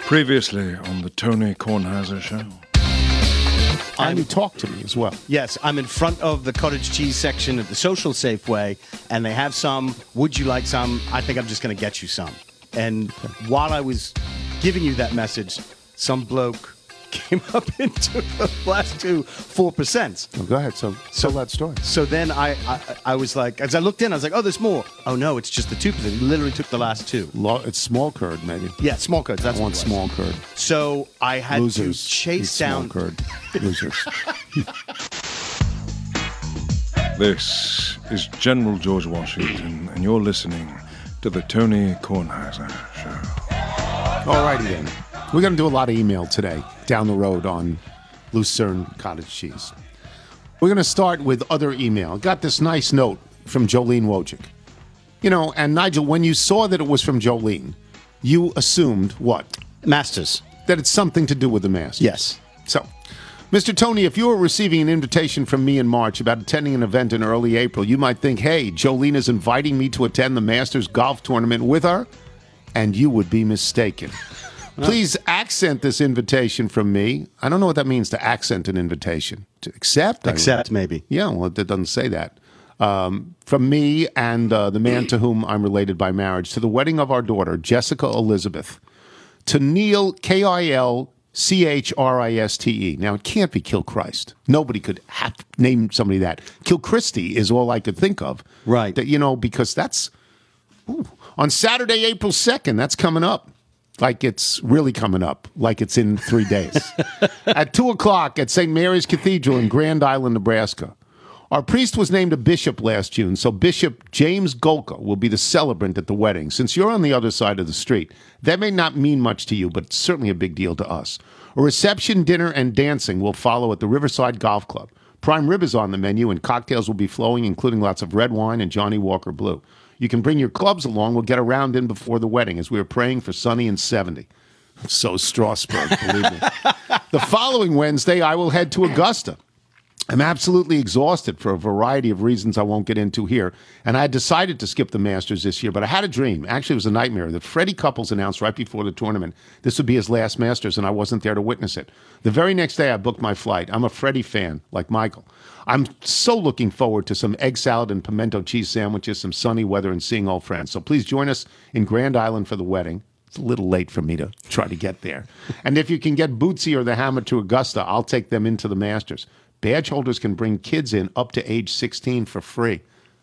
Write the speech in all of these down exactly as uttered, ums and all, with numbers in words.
Previously on the Tony Kornheiser Show. And you talk to me as well. Yes, I'm in front of the cottage cheese section at the Social Safeway, and they have some. Would you like some? I think I'm just going to get you some. And while I was giving you that message, some bloke came up into the last two four percent. Oh, go ahead. So, So- tell that story. So then I, I I was like, as I looked in, I was like, oh, there's more. Oh no, it's just the two percent. He literally took the last two. Lo- it's small curd, maybe. Yeah, small codes. That's I want what it was. small curd. So I had Losers. to chase Eat small down. curd. Losers. This is General George Washington, and you're listening to the Tony Kornheiser Show. All righty then. We're going to do a lot of email today down the road on Lucerne cottage cheese. We're going to start with other email. Got this nice note from Jolene Wojcik. You know, and Nigel, when you saw that it was from Jolene, you assumed what? Masters. That it's something to do with the Masters. Yes. So, Mister Tony, if you were receiving an invitation from me in March about attending an event in early April, you might think, hey, Jolene is inviting me to attend the Masters golf tournament with her, and you would be mistaken. Please accent this invitation from me. I don't know what that means, to accent an invitation. To accept? I- Accept, maybe. Yeah, well, it doesn't say that. Um, from me and uh, the man to whom I'm related by marriage, to the wedding of our daughter, Jessica Elizabeth, to Neil, K I L C H R I S T E. Now, it can't be Kilchrist. Nobody could have name somebody that. Kilchristy is all I could think of. Right. That, you know, because that's ooh, on Saturday, April second. That's coming up. Like it's really coming up. Like it's in three days. At two o'clock at Saint Mary's Cathedral in Grand Island, Nebraska. Our priest was named a bishop last June, so Bishop James Golka will be the celebrant at the wedding. Since you're on the other side of the street, that may not mean much to you, but it's certainly a big deal to us. A reception, dinner, and dancing will follow at the Riverside Golf Club. Prime rib is on the menu, and cocktails will be flowing, including lots of red wine and Johnny Walker Blue. You can bring your clubs along. We'll get a round in before the wedding, as we are praying for sunny and seventy. So Strasbourg, believe me. The following Wednesday, I will head to Augusta. I'm absolutely exhausted for a variety of reasons I won't get into here. And I had decided to skip the Masters this year, but I had a dream. Actually, it was a nightmare that Freddie Couples announced right before the tournament this would be his last Masters, and I wasn't there to witness it. The very next day, I booked my flight. I'm a Freddie fan, like Michael. I'm so looking forward to some egg salad and pimento cheese sandwiches, some sunny weather, and seeing old friends. So please join us in Grand Island for the wedding. It's a little late for me to try to get there. And if you can get Bootsy or the Hammer to Augusta, I'll take them into the Masters. Badge holders can bring kids in up to age sixteen for free.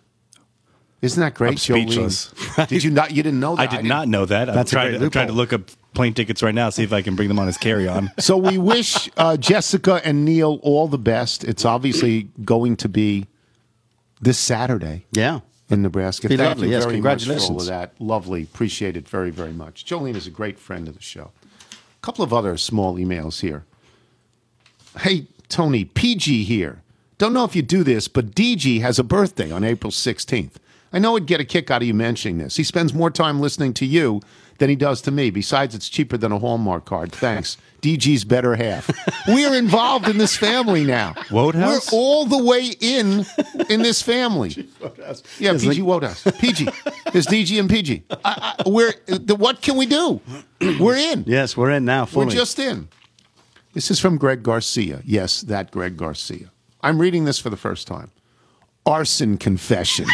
Isn't that great, I'm speechless. Jolene? Did you not? You didn't know that? I did not know that. I'm That's a trying, great to, I'm trying to loophole. look up plane tickets right now, see if I can bring them on as carry-on. So we wish uh, Jessica and Neil all the best. It's obviously going to be this Saturday Yeah. in Nebraska. Be Thank lovely. you Yes, very much for all congratulations. of that. Lovely. Appreciate it very, very much. Jolene is a great friend of the show. A couple of other small emails here. Hey, Tony, P G here. Don't know if you do this, but D G has a birthday on April sixteenth. I know he'd get a kick out of you mentioning this. He spends more time listening to you than he does to me. Besides, it's cheaper than a Hallmark card. Thanks. D G's better half. We are involved in this family now. Wodehouse? We're all the way in in this family. Yeah, P G Wodehouse. P G. There's D G and P G. I, I, we're, the, what can we do? We're in. Yes, we're in now. Fully. We're just in. This is from Greg Garcia. Yes, that Greg Garcia. I'm reading this for the first time. Arson confession.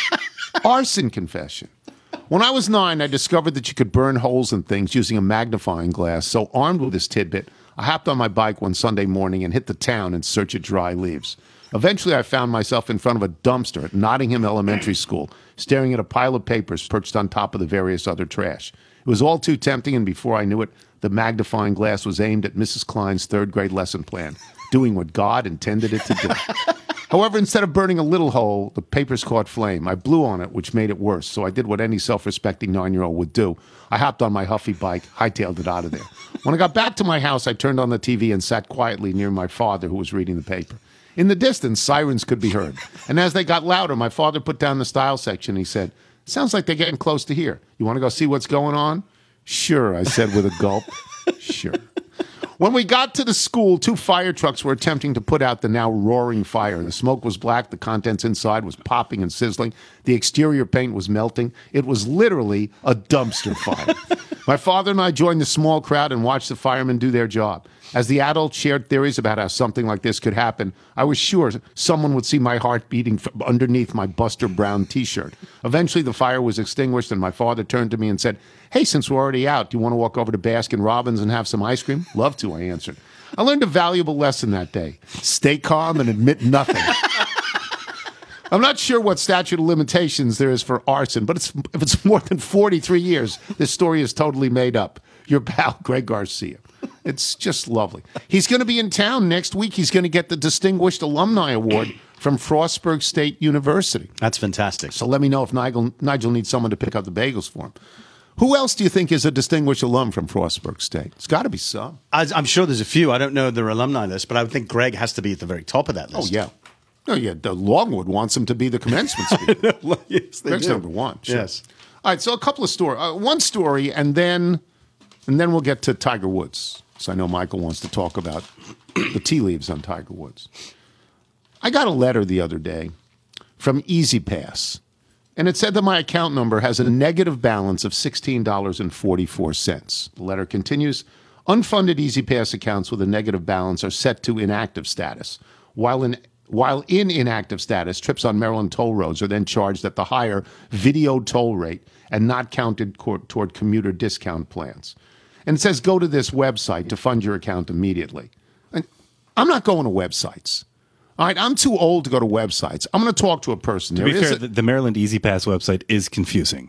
Arson confession. When I was nine, I discovered that you could burn holes in things using a magnifying glass. So armed with this tidbit, I hopped on my bike one Sunday morning and hit the town in search of dry leaves. Eventually, I found myself in front of a dumpster at Nottingham Elementary School, staring at a pile of papers perched on top of the various other trash. It was all too tempting, and before I knew it, the magnifying glass was aimed at Missus Klein's third grade lesson plan, doing what God intended it to do. However, instead of burning a little hole, the papers caught flame. I blew on it, which made it worse, so I did what any self-respecting nine-year-old would do. I hopped on my Huffy bike, hightailed it out of there. When I got back to my house, I turned on the T V and sat quietly near my father, who was reading the paper. In the distance, sirens could be heard. And as they got louder, my father put down the style section. He said, "Sounds like they're getting close to here. You want to go see what's going on?" "Sure," I said with a gulp. Sure. When we got to the school, two fire trucks were attempting to put out the now roaring fire. The smoke was black. The contents inside was popping and sizzling. The exterior paint was melting. It was literally a dumpster fire. My father and I joined the small crowd and watched the firemen do their job. As the adults shared theories about how something like this could happen, I was sure someone would see my heart beating from underneath my Buster Brown T-shirt. Eventually, the fire was extinguished, and my father turned to me and said, "Hey, since we're already out, do you want to walk over to Baskin-Robbins and have some ice cream?" "Love to," I answered. I learned a valuable lesson that day. Stay calm and admit nothing. I'm not sure what statute of limitations there is for arson, but it's, if it's more than forty-three years, this story is totally made up. Your pal, Greg Garcia. It's just lovely. He's going to be in town next week. He's going to get the Distinguished Alumni Award from Frostburg State University. That's fantastic. So let me know if Nigel, Nigel needs someone to pick up the bagels for him. Who else do you think is a distinguished alum from Frostburg State? It's got to be some. I, I'm sure there's a few. I don't know their alumni list, but I would think Greg has to be at the very top of that Oh, list. yeah. No, yeah. The Longwood wants him to be the commencement speaker. Yes, they Greg's do. number one. Sure. Yes. All right, so a couple of stories. Uh, one story, and then and then we'll get to Tiger Woods. So I know Michael wants to talk about the tea leaves on Tiger Woods. I got a letter the other day from Easy Pass, and it said that my account number has a negative balance of sixteen dollars and forty-four cents. The letter continues, unfunded Easy Pass accounts with a negative balance are set to inactive status. While in While in inactive status, trips on Maryland toll roads are then charged at the higher video toll rate and not counted co- toward commuter discount plans. And it says, go to this website to fund your account immediately. And I'm not going to websites. All right, I'm too old to go to websites. I'm going to talk to a person. To There be is fair, a- the, the Maryland Easy Pass website is confusing.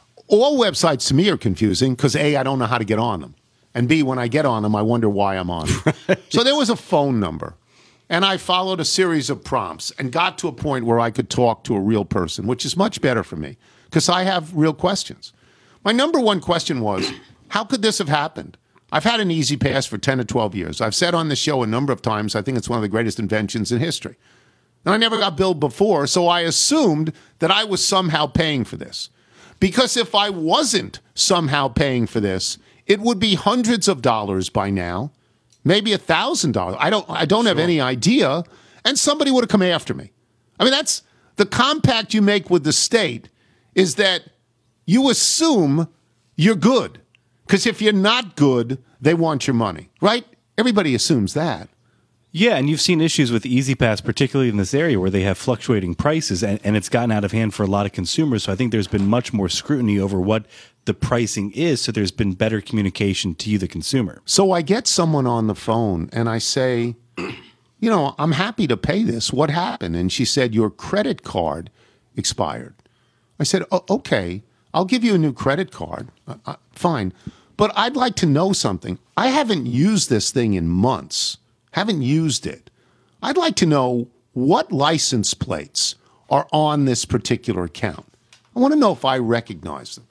all websites to me are confusing because A, I don't know how to get on them. And B, when I get on them, I wonder why I'm on them. So there was a phone number. And I followed a series of prompts and got to a point where I could talk to a real person, which is much better for me because I have real questions. My number one question was, how could this have happened? I've had an Easy Pass for ten or twelve years. I've said on the show a number of times, I think it's one of the greatest inventions in history. And I never got billed before, so I assumed that I was somehow paying for this. Because if I wasn't somehow paying for this, it would be hundreds of dollars by now. Maybe a thousand dollars. I don't. I don't have any idea, and somebody would have come after me. I mean, that's the compact you make with the state is that you assume you're good, because if you're not good, they want your money, right? Everybody assumes that. Yeah, and you've seen issues with Easy Pass, particularly in this area where they have fluctuating prices, and, and it's gotten out of hand for a lot of consumers. So I think there's been much more scrutiny over what the pricing is, so there's been better communication to you, the consumer. So I get someone on the phone and I say, you know, I'm happy to pay this. What happened? And she said, your credit card expired. I said, oh, okay, I'll give you a new credit card. Uh, uh, fine. But I'd like to know something. I haven't used this thing in months. Haven't used it. I'd like to know what license plates are on this particular account. I want to know if I recognize them.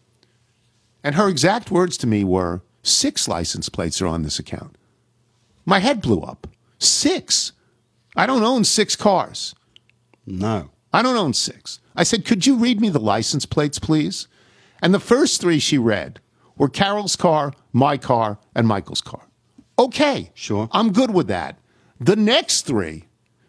And her exact words to me were, six license plates are on this account. My head blew up. Six? I don't own six cars. No. I don't own six. I said, could you read me the license plates, please? And the first three she read were Carol's car, my car, and Michael's car. Okay. Sure. I'm good with that. The next three,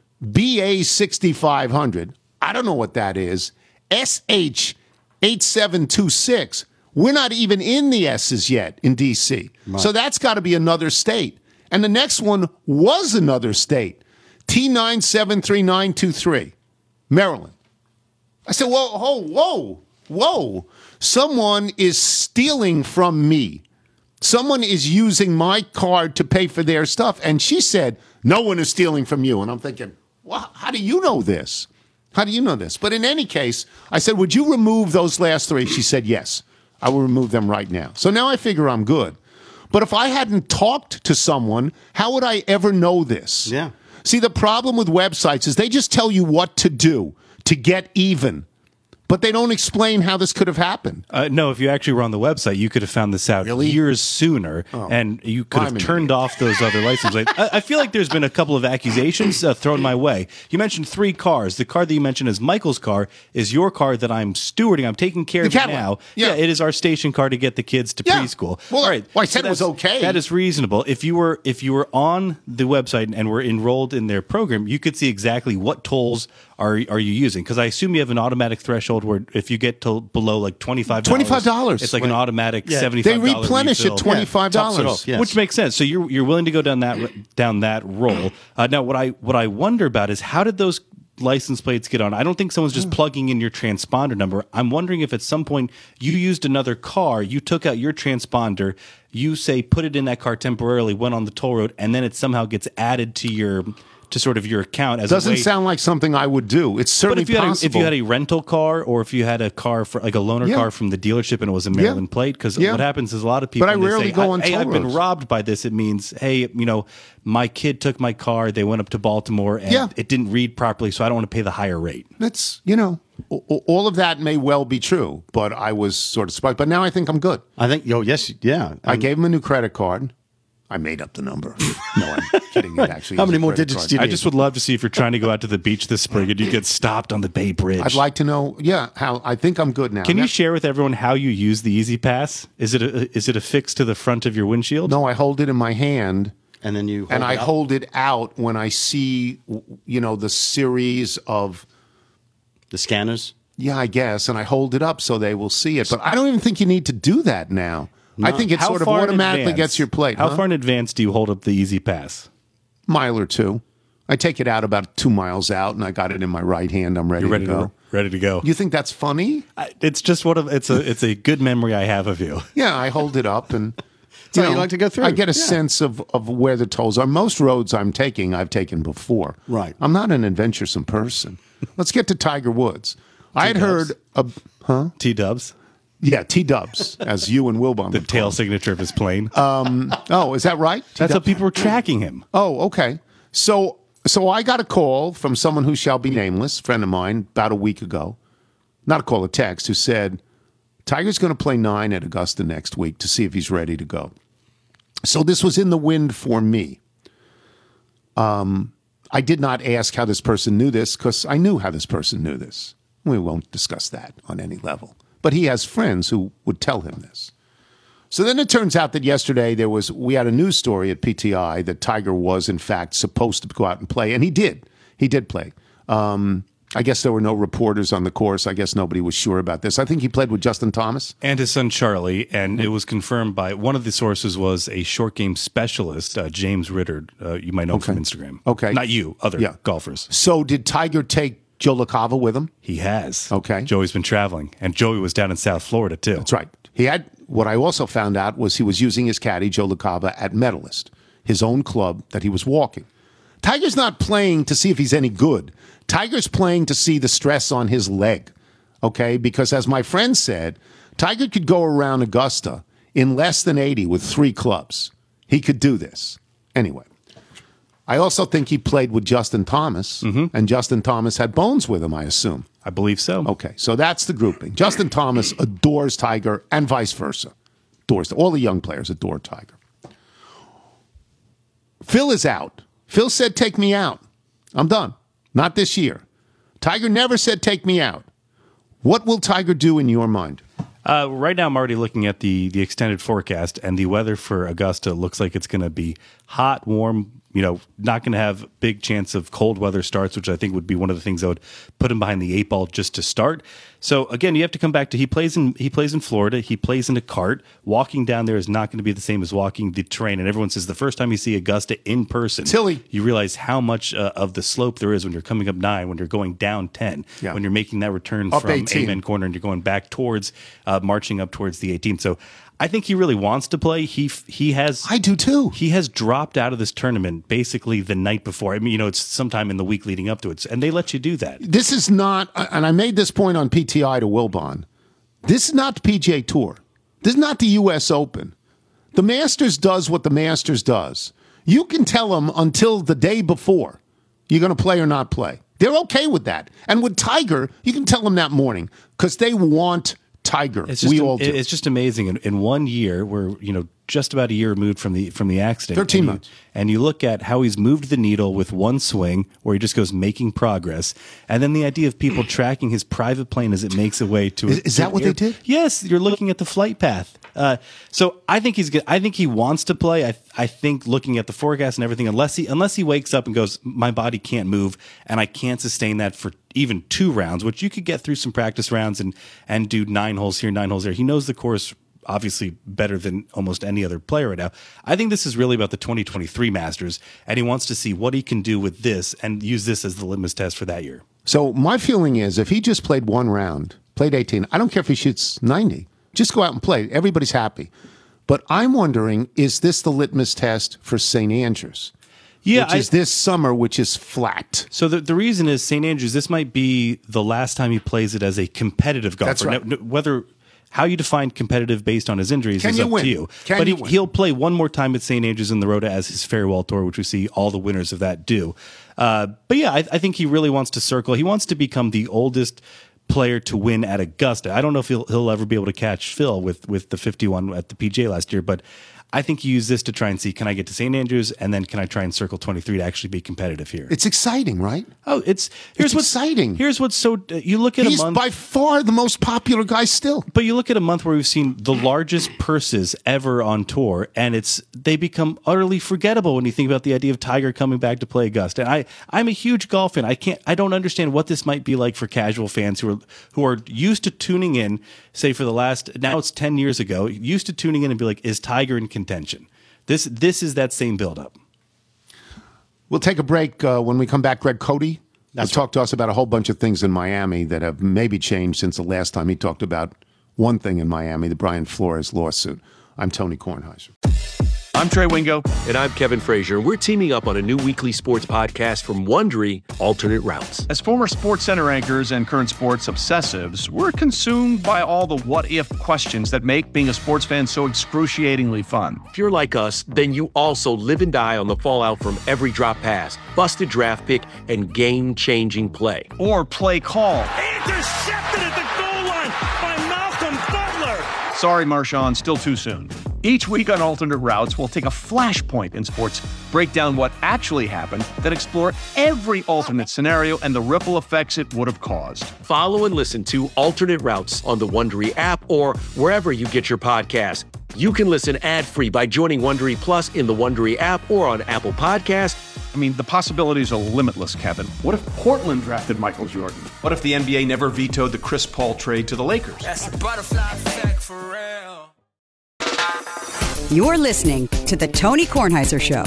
B A sixty-five hundred, I don't know what that is, S H eight seven two six, we're not even in the S's yet in D C. Right. So that's got to be another state. And the next one was another state, T nine seven three nine two three, Maryland. I said, whoa, whoa, whoa, whoa. Someone is stealing from me. Someone is using my card to pay for their stuff. And she said, no one is stealing from you. And I'm thinking, well, how do you know this? How do you know this? But in any case, I said, would you remove those last three? She said, yes, I will remove them right now. So now I figure I'm good. But if I hadn't talked to someone, how would I ever know this? Yeah. See, the problem with websites is they just tell you what to do to get even. But they don't explain how this could have happened. Uh, no, if you actually were on the website, you could have found this out Really? years sooner, and you could I'm have an turned idiot. off those other license plates. I, I feel like there's been a couple of accusations uh, thrown my way. You mentioned three cars. The car that you mentioned is Michael's car, is your car that I'm stewarding. I'm taking care The of it Cadillac. now. Yeah. it is our station car to get the kids to Yeah. preschool. Well, All right. well, I said it was that's- okay. That is reasonable. If you were if you were on the website and were enrolled in their program, you could see exactly what tolls are are you using. Because I assume you have an automatic threshold where if you get to below like twenty-five dollars, twenty-five dollars. it's like an automatic Yeah. seventy-five They dollars replenish refill. at twenty-five Tops it dollars. off, yes. Which makes sense. So you're you're willing to go down that down that roll. Uh, now, what I what I wonder about is how did those license plates get on? I don't think someone's just plugging in your transponder number. I'm wondering if at some point you used another car, you took out your transponder, you say put it in that car temporarily, went on the toll road, and then it somehow gets added to your to sort of your account as Doesn't a way. sound like something I would do. It's But certainly if you, had a, possible. if you had a rental car, or if you had a car for like a loaner Yeah. car from the dealership and it was a Maryland plate, because Yeah. what happens is a lot of people But I when they rarely say, go on hey, toll I've been roads. robbed by this. It means, hey, you know, my kid took my car. They went up to Baltimore and Yeah. it didn't read properly, so I don't want to pay the higher rate. That's, you know, a- a- all of that may well be true, but I was sort of surprised. But now I think I'm good. I think, yo, yes, yeah. I I'm- gave him a new credit card. I made up the number. No, I'm kidding. It actually How is a many more credit digits card. do you I need? just would love to see if you're trying to go out to the beach this spring and you get stopped on the Bay Bridge. I'd like to know, yeah, how I think I'm good now. Can Now- you share with everyone how you use the Easy Pass? Is it a, is it affixed to the front of your windshield? No, I hold it in my hand. and then you hold and it I up. hold it out when I see, you know, the series of, the scanners. yeah, I guess, and I hold it up so they will see it. But I don't even think you need to do that now. I think it How sort of far in automatically advance- gets your plate. How huh? far in advance do you hold up the Easy Pass? Mile or two. I take it out about two miles out, and I got it in my right hand. I'm ready, You're ready to go. to ready to go. You think that's funny? I- It's just one of it's a it's a good memory I have of you. Yeah, I hold it up and. how you like to go through. I get a Yeah. sense of, of where the tolls are. Most roads I'm taking, I've taken before. Right. I'm not an adventuresome person. Let's get to Tiger Woods. I had heard, a, huh? T Dubs, Yeah, T Dubs, as you and Wilbon. the would tail call signature of his plane. him. Oh, is that right? That's how people were tracking him. Oh, okay. So, so I got a call from someone who shall be nameless, a friend of mine, about a week ago. Not a call, a text, who said, Tiger's going to play nine at Augusta next week to see if he's ready to go. So this was in the wind for me. Um, I did not ask how this person knew this because I knew how this person knew this. We won't discuss that on any level. But he has friends who would tell him this. So then it turns out that yesterday there was we had a news story at P T I that Tiger was in fact supposed to go out and play, and he did. He did play. Um, I guess there were no reporters on the course. I guess nobody was sure about this. I think he played with Justin Thomas. And his son Charlie, and it was confirmed by one of the sources was a short game specialist, uh, James Ritter. Uh, you might know from Instagram. Okay. not you, other Yeah. golfers. So did Tiger take Joe LaCava with him? He has. Okay. Joey's been traveling, and Joey was down in South Florida too. That's right. He had what I also found out was he was using his caddy Joe LaCava at Medalist, his own club that he was walking. Tiger's not playing to see if he's any good. Tiger's playing to see the stress on his leg. Okay, because as my friend said, Tiger could go around Augusta in less than eighty with three clubs. He could do this. Anyway, I also think he played with Justin Thomas, and Justin Thomas had bones with him, I assume. I believe so. Okay, so that's the grouping. Justin Thomas adores Tiger and vice versa. Adores all the young players adore Tiger. Phil is out. Phil said, take me out. I'm done. Not this year. Tiger never said, take me out. What will Tiger do in your mind? Uh, right now, I'm already looking at the the extended forecast, and the weather for Augusta looks like it's going to be hot, warm. You know, not going to have big chance of cold weather starts, which I think would be one of the things that would put him behind the eight ball just to start. So again, you have to come back to he plays in he plays in Florida. He plays in a cart. Walking down there is not going to be the same as walking the terrain. And everyone says the first time you see Augusta in person, Tilly. you realize how much uh, of the slope there is when you're coming up nine, when you're going down ten, Yeah. when you're making that return Up from eighteen. Amen corner and you're going back towards uh, marching up towards the eighteenth. So I think he really wants to play. He f- he has I do too. he has dropped out of this tournament basically the night before. I mean, you know, it's sometime in the week leading up to it, and they let you do that. This is not, and I made this point on P T I to Wilbon. This is not the P G A Tour. This is not the U S Open. The Masters does what the Masters does. You can tell them until the day before you're going to play or not play. They're okay with that. And with Tiger, you can tell them that morning because they want Tiger. It's just, we all do. It's just amazing. In, in one year, we're you know just about a year removed from the from the accident. Thirteen and you, months. And you look at how he's moved the needle with one swing, where he just goes making progress, and then the idea of people tracking his private plane as it makes a way to. Is, is to that what air, they did? Yes, you're looking at the flight path. Uh, so I think he's good. I think he wants to play. I I think looking at the forecast and everything, unless he unless he wakes up and goes, my body can't move and I can't sustain that for even two rounds, which you could get through some practice rounds and and do nine holes here, nine holes there. He knows the course obviously better than almost any other player right now. I think this is really about the twenty twenty-three Masters, and he wants to see what he can do with this and use this as the litmus test for that year. So my feeling is if he just played one round, played eighteen, I don't care if he shoots ninety. Just go out and play. Everybody's happy. But I'm wondering, is this the litmus test for Saint Andrews? Yeah, which is I, this summer, which is flat. So the, the reason is Saint Andrews, this might be the last time he plays it as a competitive golfer. That's right. Now, whether how you define competitive based on his injuries Can is you up win? to you. Can but you he, win? he'll play one more time at Saint Andrews in the Rota as his farewell tour, which we see all the winners of that do. Uh, but yeah, I, I think he really wants to circle. He wants to become the oldest player to win at Augusta. I don't know if he'll, he'll ever be able to catch Phil with, with the fifty-one at the P G A last year, but I think you use this to try and see, can I get to Saint Andrews, and then can I try and circle twenty-three to actually be competitive here? It's exciting, right? Oh, it's here's It's what's exciting. Here's what's so you look at He's a month, by far the most popular guy still. but you look at a month where we've seen the largest purses ever on tour, and it's they become utterly forgettable when you think about the idea of Tiger coming back to play Augusta. And I I'm a huge golf fan. I can't I don't understand what this might be like for casual fans who are who are used to tuning in, say for the last now it's ten years ago, used to tuning in and be like, is Tiger in contention? This this is that same buildup. We'll take a break. Uh, when we come back, Greg Cody will talk to us about a whole bunch of things in Miami that have maybe changed since the last time he talked about one thing in Miami, the Brian Flores lawsuit. I'm Tony Kornheiser. I'm Trey Wingo. And I'm Kevin Frazier. We're teaming up on a new weekly sports podcast from Wondery, Alternate Routes. As former Sports Center anchors and current sports obsessives, we're consumed by all the what-if questions that make being a sports fan so excruciatingly fun. If you're like us, then you also live and die on the fallout from every drop pass, busted draft pick, and game-changing play. Or play call. Intercepted at the goal line by Malcolm Butler. Sorry, Marshawn, still too soon. Each week on Alternate Routes, we'll take a flashpoint in sports, break down what actually happened, then explore every alternate scenario and the ripple effects it would have caused. Follow and listen to Alternate Routes on the Wondery app or wherever you get your podcasts. You can listen ad-free by joining Wondery Plus in the Wondery app or on Apple Podcasts. I mean, the possibilities are limitless, Kevin. What if Portland drafted Michael Jordan? What if the N B A never vetoed the Chris Paul trade to the Lakers? That's a butterfly effect for real. You're listening to The Tony Kornheiser Show.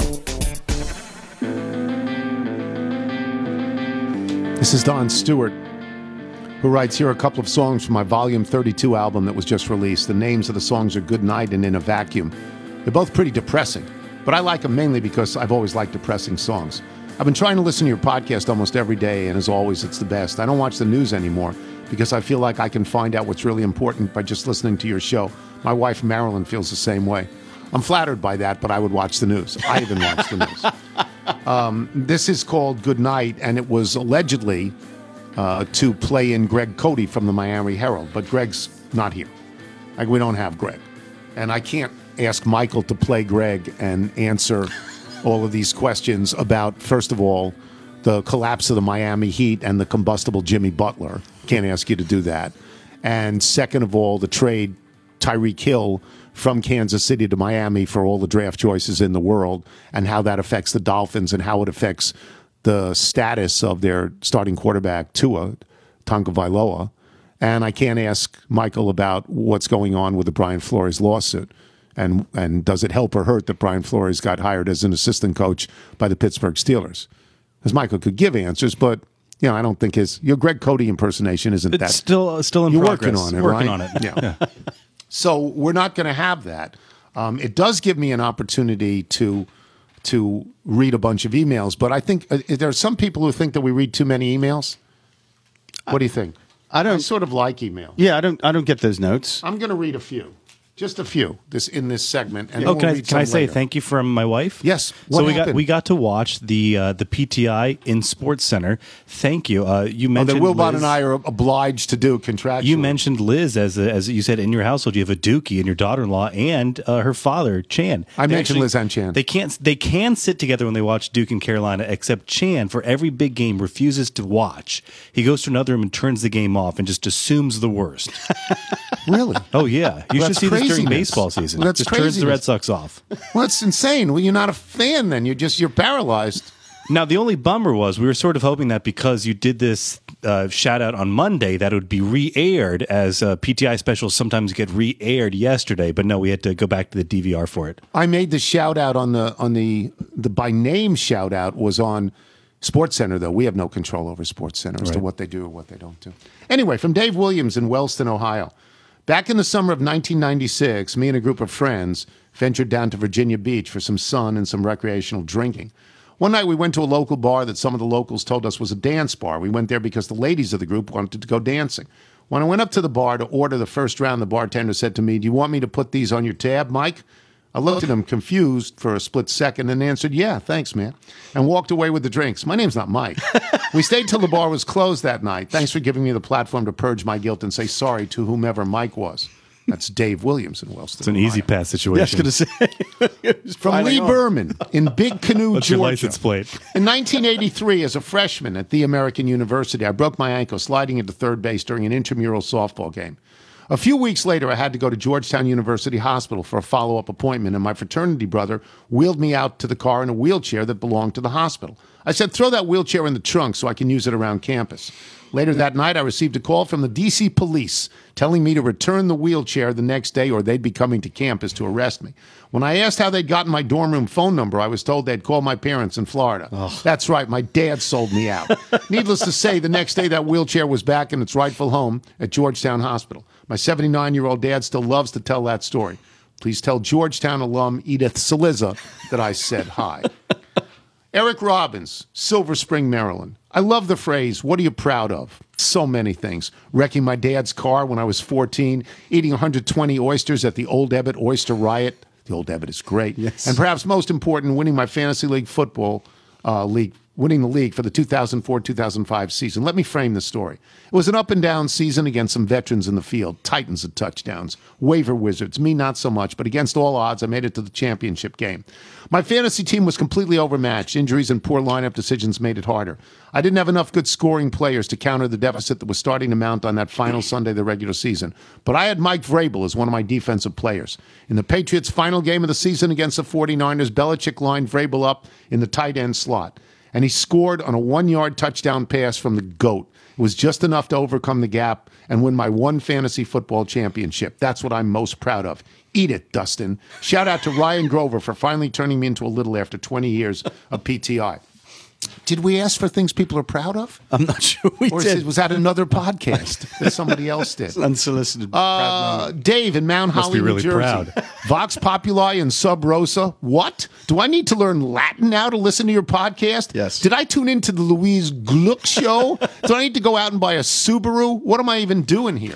This is Don Stewart, who writes, here are a couple of songs from my Volume thirty-two album that was just released. The names of the songs are Good Night and In a Vacuum. They're both pretty depressing, but I like them mainly because I've always liked depressing songs. I've been trying to listen to your podcast almost every day, and as always, it's the best. I don't watch the news anymore because I feel like I can find out what's really important by just listening to your show. My wife, Marilyn, feels the same way. I'm flattered by that, but I would watch the news. I even watch the news. Um, this is called Good Night, and it was allegedly uh, to play in Greg Cody from the Miami Herald, but Greg's not here. Like, we don't have Greg. And I can't ask Michael to play Greg and answer all of these questions about, first of all, the collapse of the Miami Heat and the combustible Jimmy Butler. Can't ask you to do that. And second of all, the trade Tyreek Hill from Kansas City to Miami for all the draft choices in the world, and how that affects the Dolphins and how it affects the status of their starting quarterback, Tua Tagovailoa. And I can't ask Michael about what's going on with the Brian Flores lawsuit. And and does it help or hurt that Brian Flores got hired as an assistant coach by the Pittsburgh Steelers? Because Michael could give answers, but you know, I don't think his your Greg Cody impersonation isn't It's that. still still in You're progress. working on it, Working right? on it. Yeah. So we're not going to have that. Um, it does give me an opportunity to to read a bunch of emails, but I think uh, there are some people who think that we read too many emails. What do you think? I don't I sort of like email. Yeah, I don't I don't get those notes. I'm going to read a few. Just a few this in this segment. And Oh, we'll can I, read can I some say later. thank you from my wife? Yes. So What we got happened? we got to watch the uh, the P T I in Sports Center. Thank you. Uh, you Oh, mentioned that Wilbot Liz. and I are obliged to do contractually. You mentioned Liz as a, as you said in your household. You have a Dookie and your daughter-in-law and uh, her father Chan. I They mentioned Liz and Chan. They can't. They can sit together when they watch Duke and Carolina. Except Chan, for every big game, refuses to watch. He goes to another room and turns the game off and just assumes the worst. Really? Oh yeah, you Well, should that's see this during craziness. baseball season. Well, that's just turns the craziness. Red Sox off. Well, it's insane. Well, you're not a fan then. You're just, you're paralyzed. Now, the only bummer was we were sort of hoping that because you did this uh, shout out on Monday, that it would be re-aired as uh, P T I specials sometimes get re-aired yesterday. But no, we had to go back to the D V R for it. I made the shout out on the, on the, the by name shout out was on Sports Center, though. We have no control over Sports Center as to Right. what they do or what they don't do. Anyway, from Dave Williams in Wellston, Ohio. Back in the summer of nineteen ninety-six, me and a group of friends ventured down to Virginia Beach for some sun and some recreational drinking. One night we went to a local bar that some of the locals told us was a dance bar. We went there because the ladies of the group wanted to go dancing. When I went up to the bar to order the first round, the bartender said to me, "Do you want me to put these on your tab, Mike?" I looked at him confused for a split second and answered, "Yeah, thanks, man," and walked away with the drinks. My name's not Mike. We stayed till the bar was closed that night. Thanks for giving me the platform to purge my guilt and say sorry to whomever Mike was. That's Dave Williams in Wellston. It's an easy Ohio. pass situation. I was going to say. From Lee Berman in Big Canoe, What's Georgia. your license plate? In nineteen eighty-three, as a freshman at the American University, I broke my ankle sliding into third base during an intramural softball game. A few weeks later, I had to go to Georgetown University Hospital for a follow-up appointment, and my fraternity brother wheeled me out to the car in a wheelchair that belonged to the hospital. I said, "Throw that wheelchair in the trunk so I can use it around campus." Later that night, I received a call from the D C police telling me to return the wheelchair the next day or they'd be coming to campus to arrest me. When I asked how they'd gotten my dorm room phone number, I was told they'd call my parents in Florida. That's right, my dad sold me out. Needless to say, the next day that wheelchair was back in its rightful home at Georgetown Hospital. My seventy-nine-year-old dad still loves to tell that story. Please tell Georgetown alum Edith Saliza that I said hi. Eric Robbins, Silver Spring, Maryland. I love the phrase, "What are you proud of?" So many things. Wrecking my dad's car when I was fourteen, eating one hundred twenty oysters at the Old Ebbitt Oyster Riot. The Old Ebbitt is great. Yes. And perhaps most important, winning my fantasy league football uh, league, winning the league for the two thousand four two thousand five season. Let me frame the story. It was an up and down season against some veterans in the field, titans of touchdowns, waiver wizards, me not so much, but against all odds, I made it to the championship game. My fantasy team was completely overmatched. Injuries and poor lineup decisions made it harder. I didn't have enough good scoring players to counter the deficit that was starting to mount on that final Sunday of the regular season. But I had Mike Vrabel as one of my defensive players. In the Patriots' final game of the season against the forty-niners, Belichick lined Vrabel up in the tight end slot, and he scored on a one-yard touchdown pass from the GOAT. It was just enough to overcome the gap and win my one fantasy football championship. That's what I'm most proud of. Eat it, Dustin. Shout out to Ryan Grover for finally turning me into a little after twenty years of P T I. Did we ask for things people are proud of? I'm not sure we Or is did. it, was that another podcast that somebody else did? Unsolicited. proud Uh, moment. Dave in Mount Must Holly, be really New Jersey. proud. Vox Populi and Sub Rosa. What? Do I need to learn Latin now to listen to your podcast? Yes. Did I tune into the Louise Gluck show? Do I need to go out and buy a Subaru? What am I even doing here?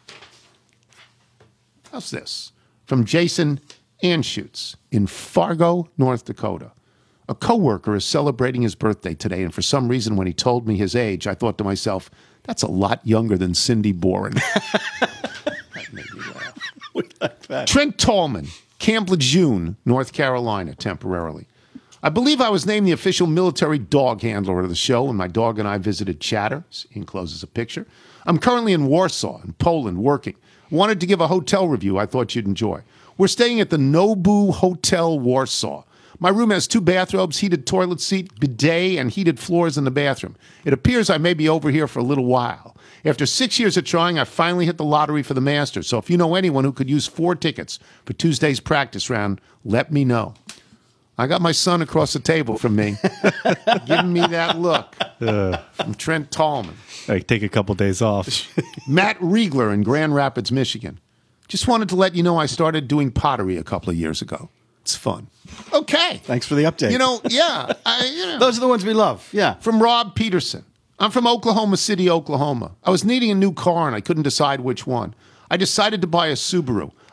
How's this? From Jason Anschutz in Fargo, North Dakota. A coworker is celebrating his birthday today, and for some reason, when he told me his age, I thought to myself, that's a lot younger than Cindy Boren. That made me laugh. Trent Tallman, Camp Lejeune, North Carolina, temporarily. I believe I was named the official military dog handler of the show when my dog and I visited Chatter. He encloses a picture. I'm currently in Warsaw, in Poland, working. Wanted to give a hotel review I thought you'd enjoy. We're staying at the Nobu Hotel Warsaw. My room has two bathrobes, heated toilet seat, bidet, and heated floors in the bathroom. It appears I may be over here for a little while. After six years of trying, I finally hit the lottery for the Masters. So if you know anyone who could use four tickets for Tuesday's practice round, let me know. I got my son across the table from me, giving me that look from Trent Tallman. I take a couple days off. Matt Riegler in Grand Rapids, Michigan. Just wanted to let you know I started doing pottery a couple of years ago. It's fun. Okay. Thanks for the update. You know, yeah. I, you know. Those are the ones we love. Yeah. From Rob Peterson. I'm from Oklahoma City, Oklahoma. I was needing a new car and I couldn't decide which one. I decided to buy a Subaru.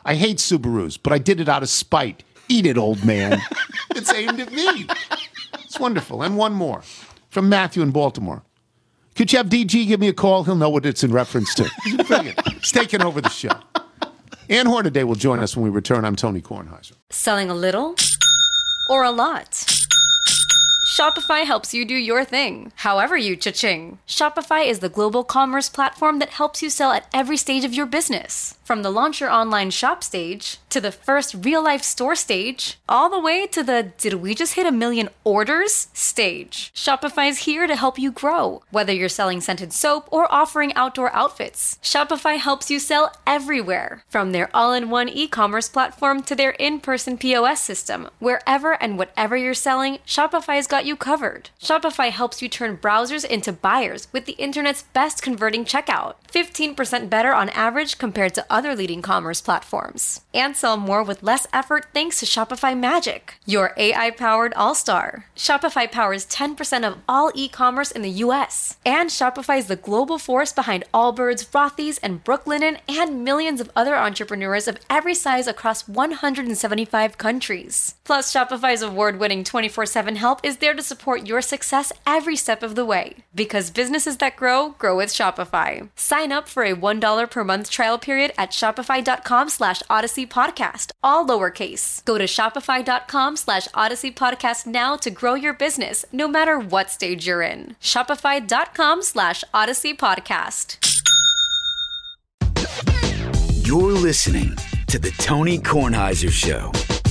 I hate Subarus, but I did it out of spite. Eat it, old man. It's aimed at me. It's wonderful. And one more from Matthew in Baltimore. Could you have D G give me a call? He'll know what it's in reference to. Brilliant. He's taking over the show. Ann Hornaday will join us when we return. I'm Tony Kornheiser. Selling a little or a lot? Shopify helps you do your thing, however you cha-ching. Shopify is the global commerce platform that helps you sell at every stage of your business. From the launch your online shop stage, to the first real-life store stage, all the way to the did we just hit a million orders stage. Shopify's here to help you grow. Whether you're selling scented soap or offering outdoor outfits, Shopify helps you sell everywhere. From their all-in-one e-commerce platform to their in-person P O S system, wherever and whatever you're selling, Shopify's got you covered. Shopify helps you turn browsers into buyers with the internet's best converting checkout. fifteen percent better on average compared to other leading commerce platforms. And sell more with less effort thanks to Shopify Magic, your A I-powered all-star. Shopify powers ten percent of all e-commerce in the U S. And Shopify is the global force behind Allbirds, Rothy's, and Brooklinen, and millions of other entrepreneurs of every size across one hundred seventy-five countries. Plus, Shopify's award-winning twenty-four seven help is there to support your success every step of the way. Because businesses that grow, grow with Shopify. Sign up for a one dollar per month trial period at shopify.com slash Odyssey Podcast, all lowercase. Go to shopify.com slash Odyssey Podcast now to grow your business, no matter what stage you're in. Shopify.com slash Odyssey Podcast. You're listening to The Tony Kornheiser Show.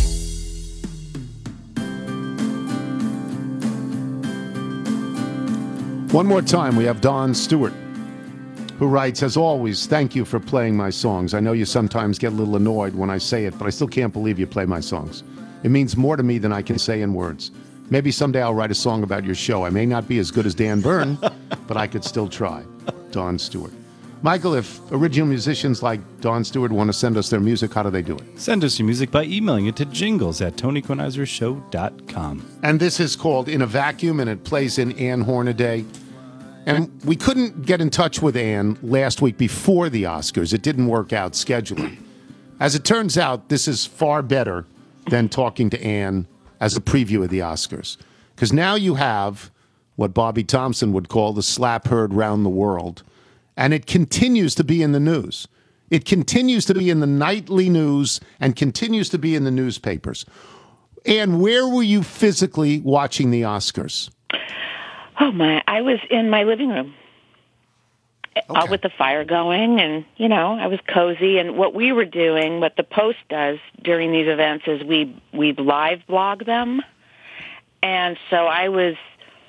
One more time, we have Don Stewart, who writes, as always, thank you for playing my songs. I know you sometimes get a little annoyed when I say it, but I still can't believe you play my songs. It means more to me than I can say in words. Maybe someday I'll write a song about your show. I may not be as good as Dan Byrne, but I could still try. Don Stewart. Michael, if original musicians like Don Stewart want to send us their music, how do they do it? Send us your music by emailing it to jingles at tony kornheiser show dot com. And this is called In a Vacuum, and it plays in Ann Hornaday. And we couldn't get in touch with Ann last week before the Oscars. It didn't work out scheduling. As it turns out, this is far better than talking to Ann as a preview of the Oscars. Because now you have what Bobby Thompson would call the slap heard round the world. And it continues to be in the news. It continues to be in the nightly news and continues to be in the newspapers. Ann, where were you physically watching the Oscars? Oh, my. I was in my living room okay. uh, with the fire going, and, you know, I was cozy. And what we were doing, what the Post does during these events is we, we live blog them. And so I was,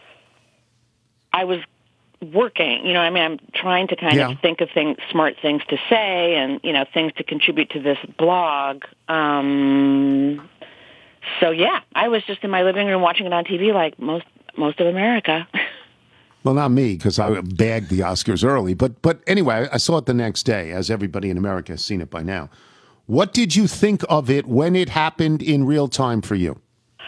I was working, you know, I mean, I'm trying to kind yeah. of think of things, smart things to say and, you know, things to contribute to this blog. Um, so, yeah, I was just in my living room watching it on T V like most most of America. Well, not me, because I bagged the Oscars early. But but anyway, I saw it the next day, as everybody in America has seen it by now. What did you think of it when it happened in real time for you?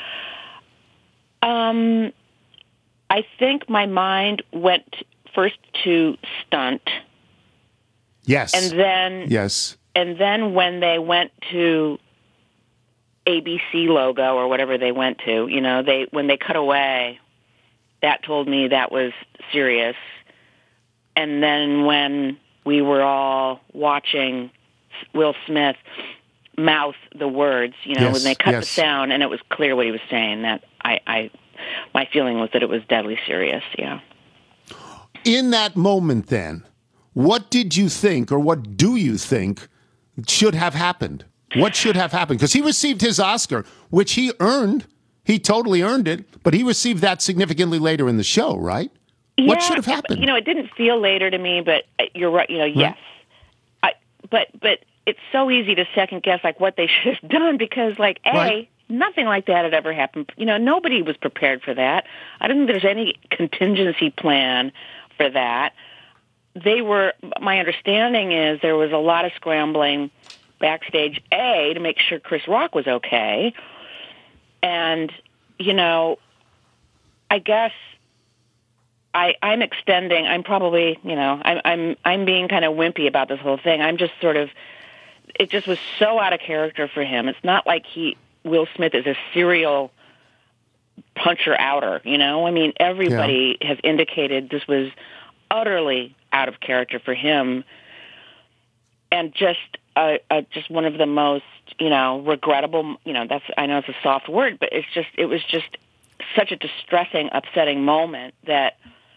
Um, I think my mind went first to stunt. Yes. And then yes. And then when they went to A B C logo or whatever they went to, you know, they when they cut away, that told me that was serious. And then when we were all watching Will Smith mouth the words, you know, yes, when they cut yes. the sound and it was clear what he was saying, that I, I, my feeling was that it was deadly serious, yeah. In that moment then, what did you think or what do you think should have happened? What should have happened? Because he received his Oscar, which he earned. He totally earned it, but he received that significantly later in the show, right? Yeah, what should have happened? You know, it didn't feel later to me, but you're right. You know, right. yes. I, but but it's so easy to second guess like what they should have done because, like, a right. nothing like that had ever happened. You know, nobody was prepared for that. I don't think there's any contingency plan for that. They were. My understanding is there was a lot of scrambling backstage, A, to make sure Chris Rock was okay. And, you know, I guess I, I'm extending. I'm probably, you know, I'm I'm I'm being kind of wimpy about this whole thing. I'm just sort of it just was so out of character for him. It's not like he Will Smith is a serial puncher outer, you know? I mean, everybody yeah. has indicated this was utterly out of character for him, and just uh, uh, just one of the most, you know, regrettable, you know, that's, I know it's a soft word, but it's just, it was just such a distressing, upsetting moment that,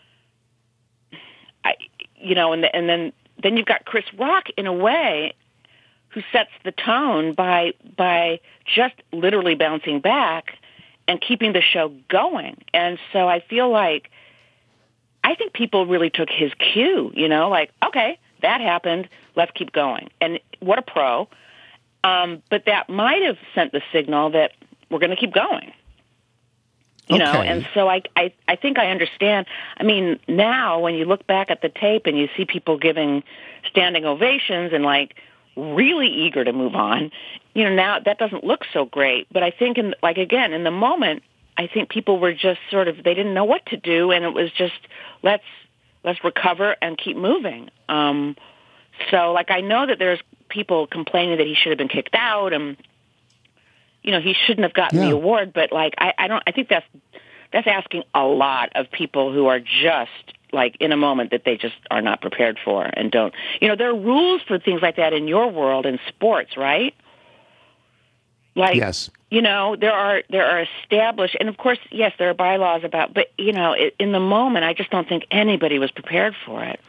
I, you know, and, the, and then, then you've got Chris Rock in a way who sets the tone by, by just literally bouncing back and keeping the show going. And so I feel like, I think people really took his cue, you know, like, okay, that happened, let's keep going. And what a pro. Um, but that might have sent the signal that we're going to keep going. You okay. know, and so I, I, I think I understand. I mean, now when you look back at the tape and you see people giving standing ovations and, like, really eager to move on, you know, now that doesn't look so great. But I think, in, like, again, in the moment, I think people were just sort of, they didn't know what to do, and it was just, let's let's recover and keep moving. Um, so, like, I know that there's people complaining that he should have been kicked out, and, you know, he shouldn't have gotten yeah. the award, but, like, I, I don't, I think that's, that's asking a lot of people who are just, like, in a moment that they just are not prepared for and don't, you know, there are rules for things like that in your world in sports, right? Like, yes. you know, there are there are established, and of course, yes, there are bylaws about, but, you know, it, in the moment, I just don't think anybody was prepared for it.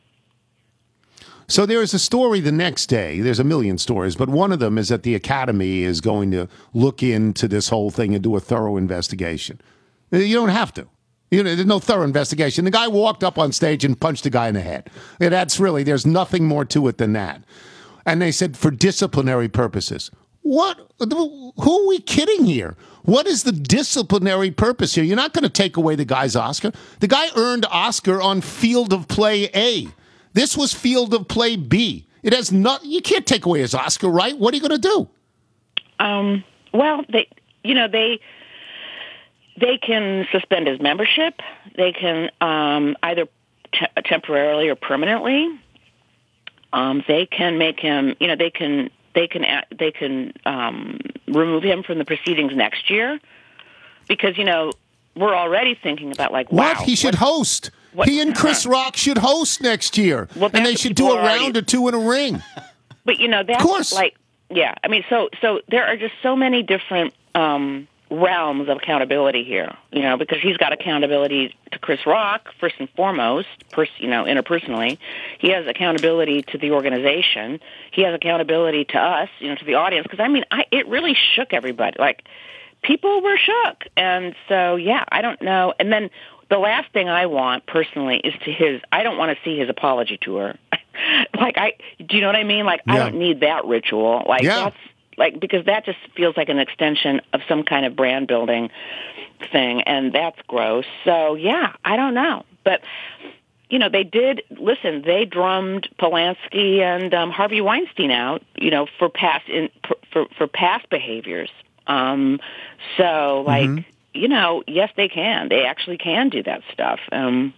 So there is a story the next day. There's a million stories, but one of them is that the Academy is going to look into this whole thing and do a thorough investigation. You don't have to. You know, there's no thorough investigation. The guy walked up on stage and punched a guy in the head. And that's really, there's nothing more to it than that. And they said for disciplinary purposes. What? Who are we kidding here? What is the disciplinary purpose here? You're not going to take away the guy's Oscar. The guy earned Oscar on Field of Play A. This was Field of Play B. It has not. You can't take away his Oscar, right? What are you going to do? Um. Well, they, you know, they they can suspend his membership. They can um, either te- temporarily or permanently. Um. They can make him. You know. They can. They can they can um, remove him from the proceedings next year, because, you know, we're already thinking about, like, wow, what he should what, host. What, he and Chris Rock should host next year, well, and they should do a round already, or two in a ring. But, you know, that's of course. like, yeah, I mean, so so there are just so many different um, realms of accountability here, you know, because he's got accountability to Chris Rock, first and foremost, pers- you know, interpersonally. He has accountability to the organization. He has accountability to us, you know, to the audience. Because, I mean, I, it really shook everybody. Like, people were shook. And so, yeah, I don't know. And then the last thing I want, personally, is to his, I don't want to see his apology tour. Like, I, do you know what I mean? Like, yeah. I don't need that ritual. Like, yeah. that's, like, because that just feels like an extension of some kind of brand building thing, and that's gross. So, yeah, I don't know. But, you know, they did, listen, they drummed Polanski and um, Harvey Weinstein out, you know, for past in, for, for past behaviors. Um, so, like, mm-hmm. you know, yes, they can. They actually can do that stuff. Um,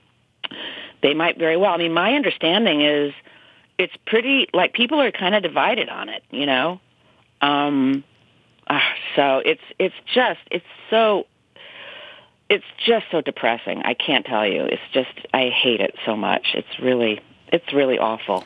they might very well. I mean, my understanding is it's pretty, like, people are kind of divided on it, you know? Um, uh, so it's it's just it's so it's just so depressing. I can't tell you. It's just I hate it so much. It's really it's really awful.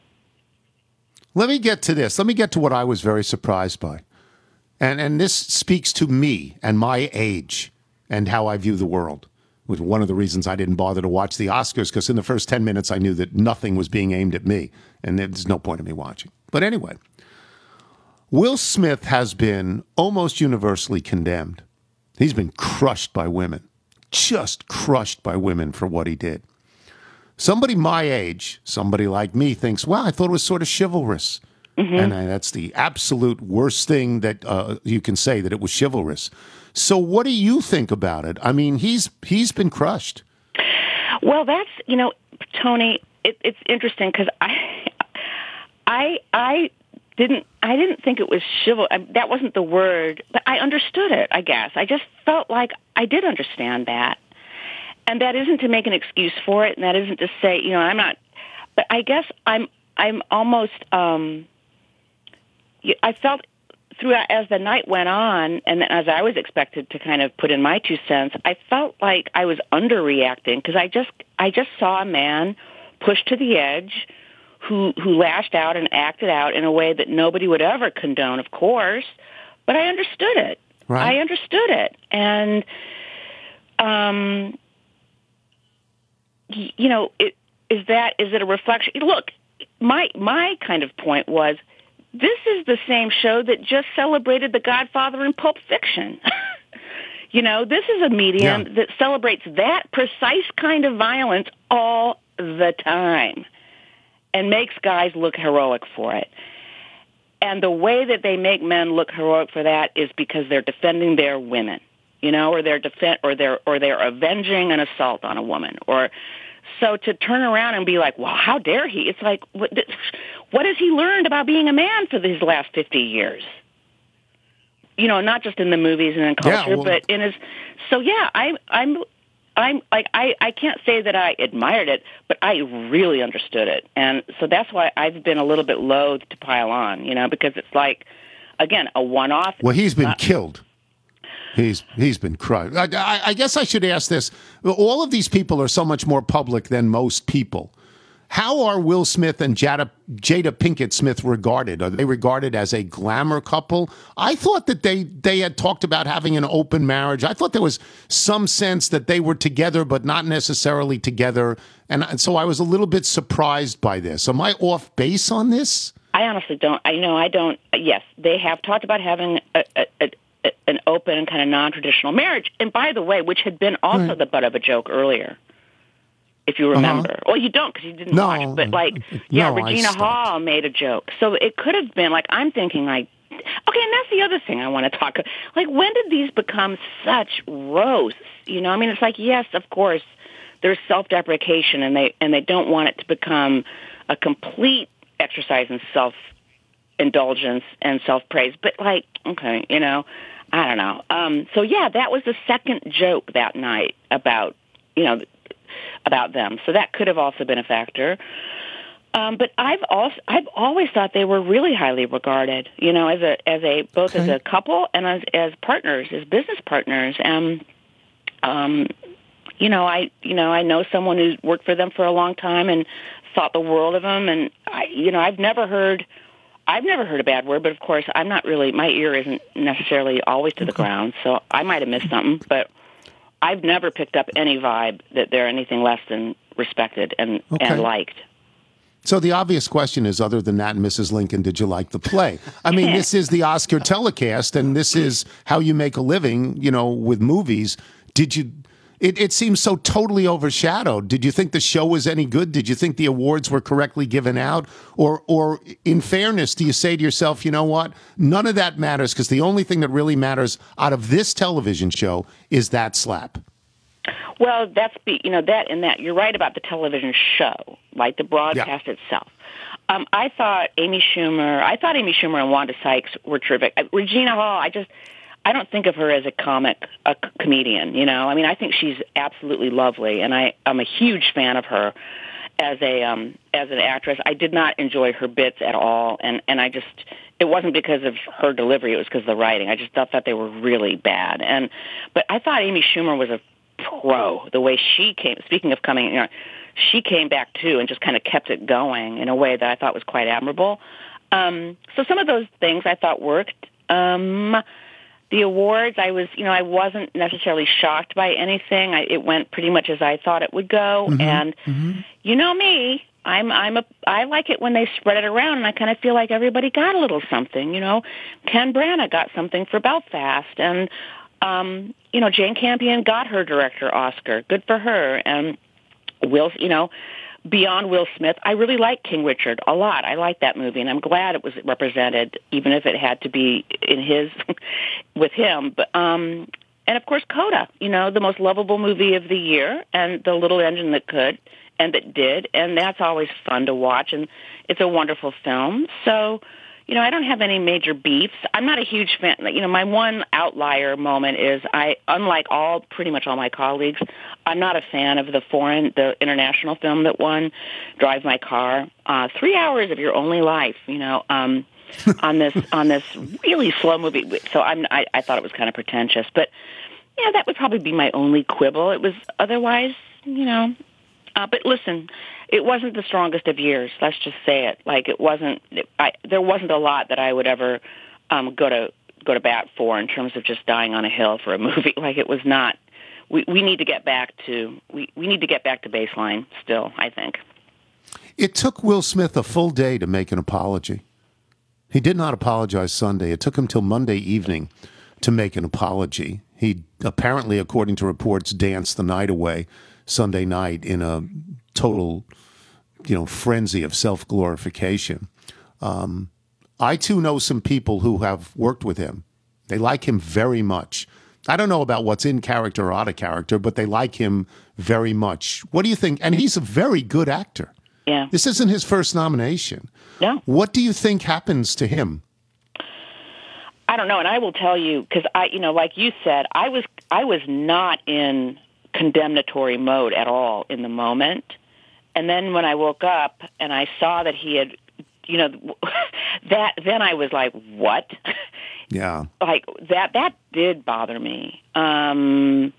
Let me get to this. Let me get to what I was very surprised by, and and this speaks to me and my age and how I view the world. Which was one of the reasons I didn't bother to watch the Oscars, because in the first ten minutes I knew that nothing was being aimed at me, and there's no point in me watching. But anyway. Will Smith has been almost universally condemned. He's been crushed by women, just crushed by women for what he did. Somebody my age, somebody like me, thinks, well, I thought it was sort of chivalrous. Mm-hmm. And uh, that's the absolute worst thing that uh, you can say, that it was chivalrous. So what do you think about it? I mean, he's he's been crushed. Well, that's, you know, Tony, it, it's interesting because I, I, I, Didn't I didn't think it was chivalry. That wasn't the word, but I understood it, I guess. I just felt like I did understand that. And that isn't to make an excuse for it, and that isn't to say, you know, I'm not, but I guess I'm I'm almost, um, I felt throughout as the night went on, and as I was expected to kind of put in my two cents, I felt like I was underreacting because I just I just saw a man pushed to the edge who who lashed out and acted out in a way that nobody would ever condone, of course, but I understood it. Right. I understood it, and um, you know, it, is that is it a reflection? Look, my my kind of point was, this is the same show that just celebrated The Godfather and Pulp Fiction. You know, this is a medium Yeah. that celebrates that precise kind of violence all the time and makes guys look heroic for it. And the way that they make men look heroic for that is because they're defending their women, you know, or they're defend or they're or they're avenging an assault on a woman, or so to turn around and be like, well, how dare he? It's like, what, what has he learned about being a man for these last fifty years? You know, not just in the movies and in culture, Yeah, well- but in his. So yeah, I, I'm, I'm like, I, I can't say that I admired it, but I really understood it, and so that's why I've been a little bit loath to pile on, you know, because it's like, again, a one-off. Well, he's been not- killed. He's he's been crushed. I, I, I guess I should ask this: all of these people are so much more public than most people. How are Will Smith and Jada, Jada Pinkett Smith regarded? Are they regarded as a glamour couple? I thought that they they had talked about having an open marriage. I thought there was some sense that they were together, but not necessarily together. And so I was a little bit surprised by this. Am I off base on this? I honestly don't. I know I don't. Yes, they have talked about having a, a, a an open and kind of non-traditional marriage. And by the way, which had been also Right. the butt of a joke earlier, if you remember. Uh-huh. Well, you don't because you didn't No. watch. But like, yeah, No, I Regina stopped. Hall made a joke. So it could have been like, I'm thinking like, okay, and that's the other thing I want to talk about. Like, when did these become such roasts? You know, I mean, it's like, yes, of course, there's self-deprecation, and they and they don't want it to become a complete exercise in self indulgence and self-praise, but like, okay, you know, I don't know. Um, so yeah, that was the second joke that night about, you know, about them. So that could have also been a factor. Um, but I've also, I've always thought they were really highly regarded, you know, as a, as a, both Okay. as a couple and as, as partners, as business partners. And, um, you know, I, you know, I know someone who's worked for them for a long time and thought the world of them. And I, you know, I've never heard, I've never heard a bad word, but of course, I'm not really, my ear isn't necessarily always to the ground, so I might have missed something, but I've never picked up any vibe that they're anything less than respected and, Okay. and liked. So the obvious question is, other than that, Missus Lincoln, did you like the play? I mean, this is the Oscar telecast, and this is how you make a living, you know, with movies. Did you... It, it seems so totally overshadowed. Did you think the show was any good? Did you think the awards were correctly given out? Or, or in fairness, do you say to yourself, you know what? None of that matters, because the only thing that really matters out of this television show is that slap. Well, that's, be- you know, that and that. You're right about the television show, like the broadcast itself. Um, I thought Amy Schumer, I thought Amy Schumer and Wanda Sykes were terrific. Uh, Regina Hall, I just... I don't think of her as a comic, a c- comedian, you know. I mean, I think she's absolutely lovely, and I, I'm a huge fan of her as a um, as an actress. I did not enjoy her bits at all, and, and I just, it wasn't because of her delivery, it was because of the writing. I just thought that they were really bad. And But I thought Amy Schumer was a pro, the way she came, speaking of coming, you know, she came back, too, and just kind of kept it going in a way that I thought was quite admirable. Um, so some of those things I thought worked. Um The awards, I was, you know, I wasn't necessarily shocked by anything. I, it went pretty much as I thought it would go. Mm-hmm. And Mm-hmm. you know me, I'm, I'm a, I like it when they spread it around, and I kind of feel like everybody got a little something. You know, Ken Branagh got something for Belfast, and um, you know, Jane Campion got her director Oscar. Good for her. And Will, you know. Beyond Will Smith, I really like King Richard a lot. I like that movie, and I'm glad it was represented, even if it had to be in his, with him. But um, and of course, Coda, you know, the most lovable movie of the year, and The Little Engine That Could, and that did, and that's always fun to watch, and it's a wonderful film. So, you know, I don't have any major beefs. I'm not a huge fan. You know, my one outlier moment is I, unlike all, pretty much all my colleagues, I'm not a fan of the foreign, the international film that won, Drive My Car. Uh, three hours of your only life, you know. Um, on this on this really slow movie. So I'm, I, I thought it was kind of pretentious. But, yeah, that would probably be my only quibble. It was otherwise, you know. Uh, but listen, it wasn't the strongest of years. Let's just say it. Like, it wasn't, it, I, there wasn't a lot that I would ever um, go to go to bat for in terms of just dying on a hill for a movie. Like, it was not. We, we need to get back to we, we need to get back to baseline still, I think. It took Will Smith a full day to make an apology. He did not apologize Sunday. It took him till Monday evening to make an apology. He apparently, according to reports, danced the night away Sunday night in a total, you know, frenzy of self-glorification. Um, I, too, know some people who have worked with him. They like him very much. I don't know about what's in character or out of character, but they like him very much. What do you think? And he's a very good actor. Yeah. This isn't his first nomination. No. What do you think happens to him? I don't know, and I will tell you, because I, you know, like you said, I was I was not in condemnatory mode at all in the moment. And then when I woke up and I saw that he had, you know, that then I was like, what? Yeah. Like that that did bother me. Um,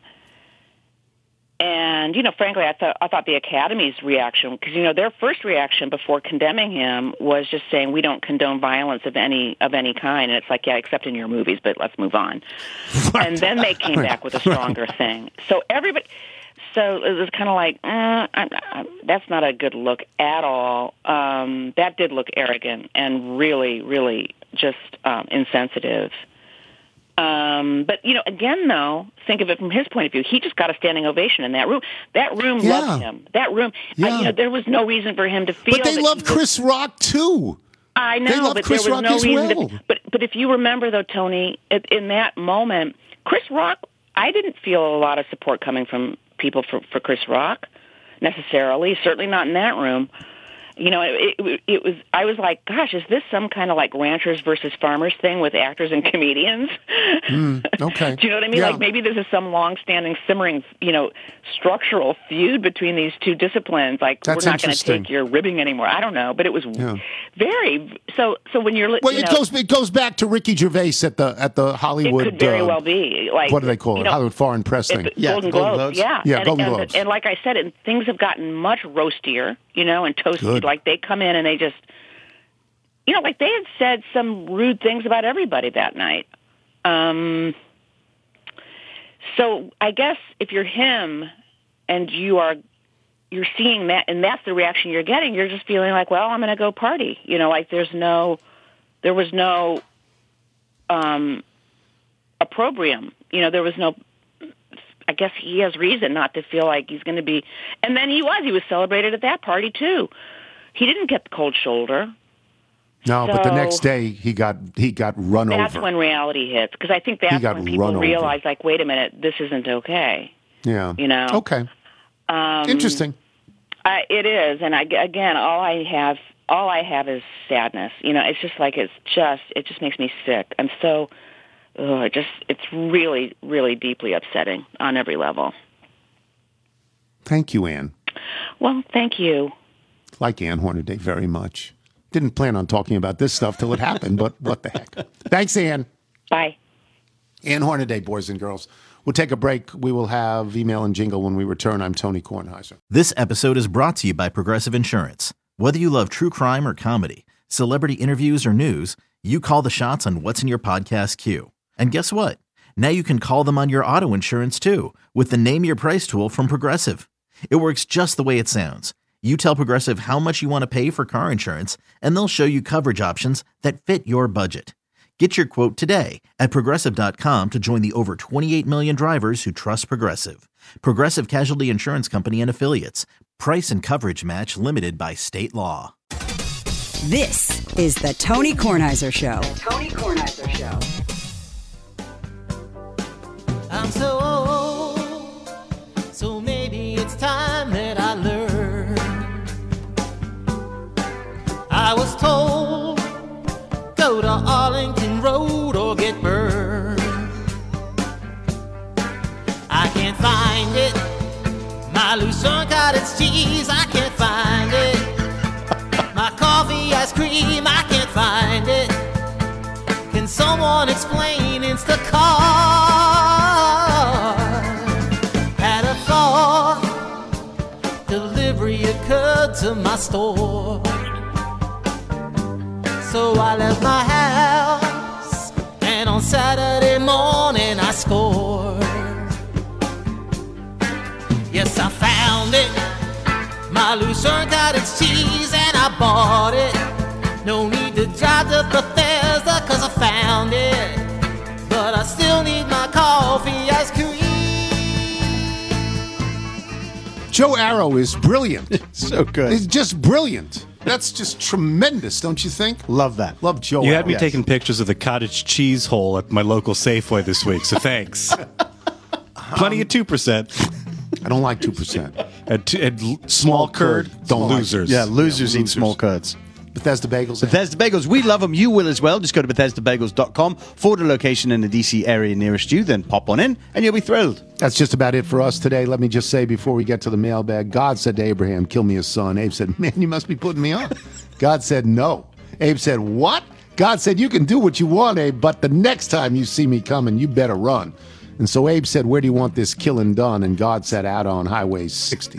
and, you know, frankly, I thought I thought the Academy's reaction, because, you know, their first reaction before condemning him was just saying, we don't condone violence of any of any kind. And it's like, yeah, except in your movies, but let's move on. Right. And then they came back with a stronger right. thing. So everybody, so it was kind of like, uh, I, I, that's not a good look at all. Um, that did look arrogant and really, really just um, insensitive. Um, but, you know, again, though, think of it from his point of view. He just got a standing ovation in that room. That room yeah. loved him. That room, yeah. I, you know, there was no reason for him to feel But they that love Chris was, Rock, too. I know, they love but Chris there was Rock no as reason well. to. But, but if you remember, though, Tony, in that moment, Chris Rock, I didn't feel a lot of support coming from people for, for Chris Rock, necessarily. Certainly not in that room. You know, it, it, it was. I was like, "Gosh, is this some kind of like ranchers versus farmers thing with actors and comedians?" Mm, okay. Do you know what I mean? Yeah. Like maybe this is some long-standing, simmering, you know, structural feud between these two disciplines. Like That's we're not going to take your ribbing anymore. I don't know, but it was yeah. very. So, so when you're well, you it know, goes it goes back to Ricky Gervais at the at the Hollywood. It could very uh, well be like what do they call it? Know, Hollywood Foreign Press thing. It, yeah, Golden Globes. Globes. Yeah, yeah, and, Golden and, Globes. And, and like I said, and things have gotten much roastier, you know, and toasted. Good. Like they come in and they just, you know, like they had said some rude things about everybody that night. Um, so I guess if you're him and you are, you're seeing that, and that's the reaction you're getting, you're just feeling like, well, I'm going to go party. You know, like there's no, there was no um, opprobrium. You know, there was no, I guess he has reason not to feel like he's going to be, and then he was, he was celebrated at that party too. He didn't get the cold shoulder. No, so but the next day he got he got run that's over. That's when reality hits, because I think that's when people realize, like, wait a minute, this isn't okay. Yeah. You know. Okay. Um, Interesting. I, it is, and I, again, all I have, all I have is sadness. You know, it's just like it's just, it just makes me sick. I'm so, ugh, it just, it's really, really deeply upsetting on every level. Thank you, Ann. Well, thank you. Like Ann Hornaday very much. Didn't plan on talking about this stuff till it happened, but what the heck. Thanks, Ann. Bye. Ann Hornaday, boys and girls. We'll take a break. We will have email and jingle when we return. I'm Tony Kornheiser. This episode is brought to you by Progressive Insurance. Whether you love true crime or comedy, celebrity interviews or news, you call the shots on what's in your podcast queue. And guess what? Now you can call them on your auto insurance too with the Name Your Price tool from Progressive. It works just the way it sounds. You tell Progressive how much you want to pay for car insurance, and they'll show you coverage options that fit your budget. Get your quote today at Progressive dot com to join the over twenty-eight million drivers who trust Progressive. Progressive Casualty Insurance Company and Affiliates. Price and coverage match limited by state law. This is the Tony Kornheiser Show. The Tony Kornheiser Show. I'm so old, so maybe it's time that I learn. I was told, go to Arlington Road or get burned. I can't find it. My Lucerne cottage cheese, I can't find it. My coffee ice cream, I can't find it. someone explain Instacart. Had a thought, delivery occurred to my store. So I left my house, and on Saturday morning I scored. Yes, I found it, my Lucerne cottage cheese, and I bought it. No need to drive to Bethesda, cause I found it. But I still need my coffee ice cream. Joe Arrow is brilliant. So good. He's just brilliant. That's just tremendous, don't you think? Love that. Love Joe You Arrow. had me Yes. taking pictures of the cottage cheese hole at my local Safeway this week, so thanks. Plenty of two percent. I don't like two percent. At, t- at l- small curd, Don't like it. losers. Yeah, losers Yeah, eat losers. small curds. Bethesda Bagels. Bethesda Bagels, we love them. You will as well. Just go to Bethesda Bagels dot com, forward a location in the D C area nearest you, then pop on in, and you'll be thrilled. That's just about it for us today. Let me just say before we get to the mailbag, God said to Abraham, kill me a son. Abe said, man, you must be putting me on. God said, no. Abe said, what? God said, you can do what you want, Abe, but the next time you see me coming, you better run. And so Abe said, where do you want this killing done? And God said, out on Highway sixty.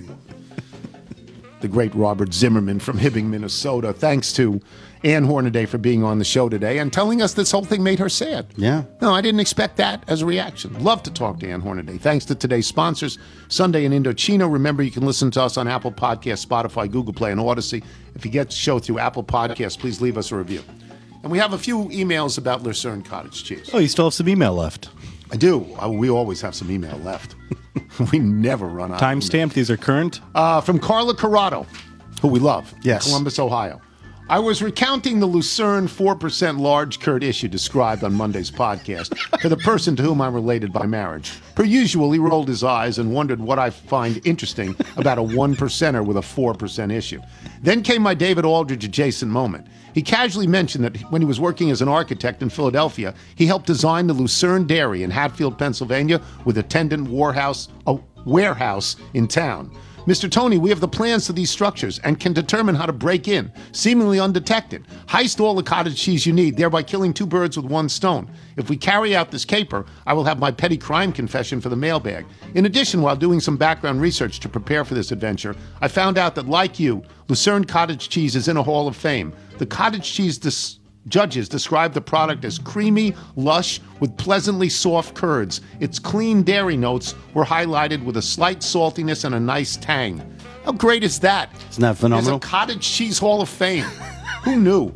The great Robert Zimmerman from Hibbing, Minnesota. Thanks to Ann Hornaday for being on the show today and telling us this whole thing made her sad. Yeah. No, I didn't expect that as a reaction. Love to talk to Ann Hornaday. Thanks to today's sponsors, Sunday in Indochino. Remember, you can listen to us on Apple Podcasts, Spotify, Google Play, and Odyssey. If you get the show through Apple Podcasts, please leave us a review. And we have a few emails about Lucerne cottage cheese. Oh, you still have some email left. I do. Uh, we always have some email left. We never run out. Timestamp, these are current. Uh, from Carla Corrado, who we love. Yes. Columbus, Ohio. I was recounting the Lucerne four percent large curd issue described on Monday's podcast to the person to whom I'm related by marriage. Per usual, he rolled his eyes and wondered what I find interesting about a one percenter with a four percent issue. Then came my David Aldridge adjacent moment. He casually mentioned that when he was working as an architect in Philadelphia, he helped design the Lucerne Dairy in Hatfield, Pennsylvania, with attendant warehouse, a warehouse in town. Mister Tony, we have the plans to these structures and can determine how to break in, seemingly undetected. Heist all the cottage cheese you need, thereby killing two birds with one stone. If we carry out this caper, I will have my petty crime confession for the mailbag. In addition, while doing some background research to prepare for this adventure, I found out that, like you, Lucerne cottage cheese is in a Hall of Fame. The cottage cheese dis- judges describe the product as creamy, lush, with pleasantly soft curds. Its clean dairy notes were highlighted with a slight saltiness and a nice tang. How great is that? Isn't that phenomenal? There's a cottage cheese Hall of Fame. Who knew?